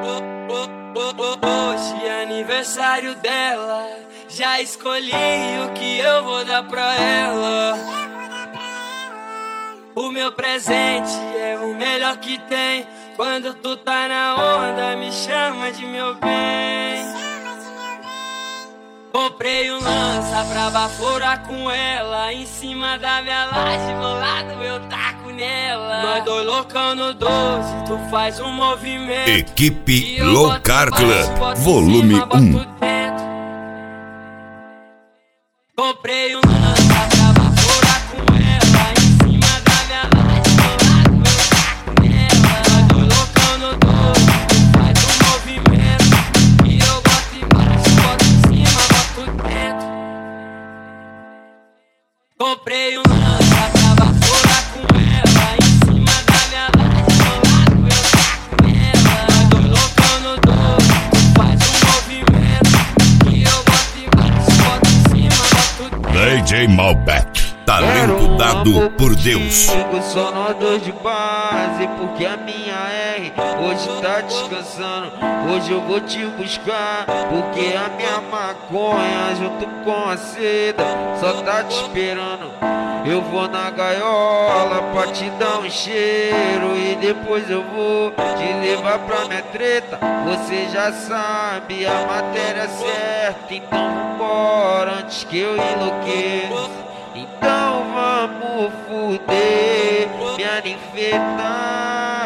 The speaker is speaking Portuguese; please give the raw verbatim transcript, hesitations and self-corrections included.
Hoje é aniversário dela, já escolhi o que eu vou dar pra ela. O meu presente é o melhor que tem. Quando tu tá na onda, me chama de meu bem. Comprei um lança pra baforar com ela. Em cima da minha laje, bolado eu taco nela. Nós dois loucão no doze, tu faz um movimento. Equipe Low Car Club, volume um. Comprei um lança pra baforar com ela. Em cima da minha laje, bolado eu taco nela. Nós dois loucão no doze, tu faz um movimento. E eu boto embaixo, boto em cima, boto dentro. Comprei um lança pra baforar com ela. Em cima da minha laje, bolado eu taco nela. Nós dois loucão no doze, tu faz um movimento. E eu boto embaixo, boto em cima, boto dentro. D J Malbec, talento dado por Deus. Só nós dois de base, porque a minha R hoje tá descansando. Hoje eu vou te buscar, porque a minha maconha junto com a seda só tá te esperando. Eu vou na gaiola pra te dar um cheiro e depois eu vou te levar pra minha treta. Você já sabe a matéria certa, então vambora antes que eu enlouqueça. Então vamos fuder minha ninfeta.